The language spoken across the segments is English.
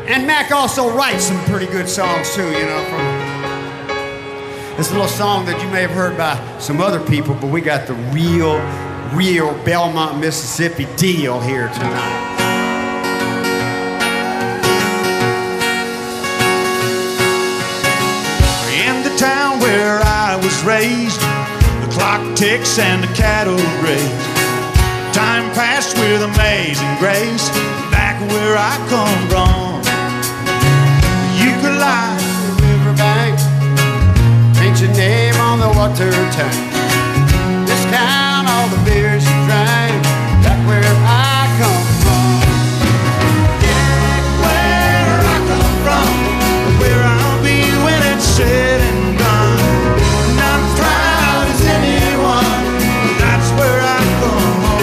And Mac also writes some pretty good songs too, you know, from this little song that you may have heard by some other people, but we got the real Belmont, Mississippi deal here tonight. In the town where I was raised, the clock ticks and the cattle graze. Time passed with amazing grace, back where I come from. You could lie on the riverbank, paint your name on the water tank, discount all the beers you drank, back where I come from. Back where I come from, where I'll be when it's said and done. Not as proud as anyone, that's where I come from.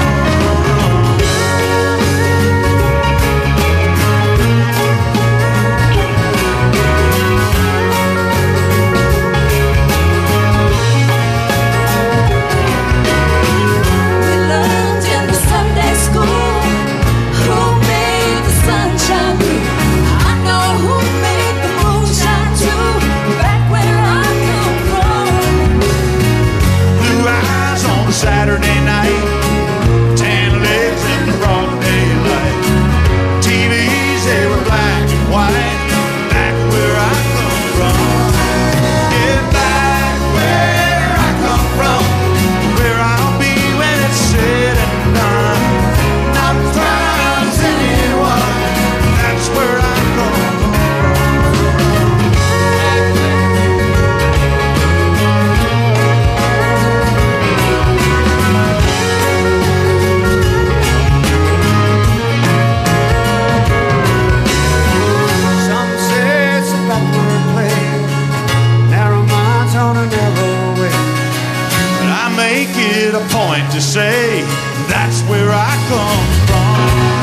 Saturday night, tan legs in the broad daylight. TVs, they were black and white, back where I come from. Yeah, back where I come from, where I'll be when it's said and done. Not as proud as anyone, that's where I come from. Make it a point to say that's where I come from.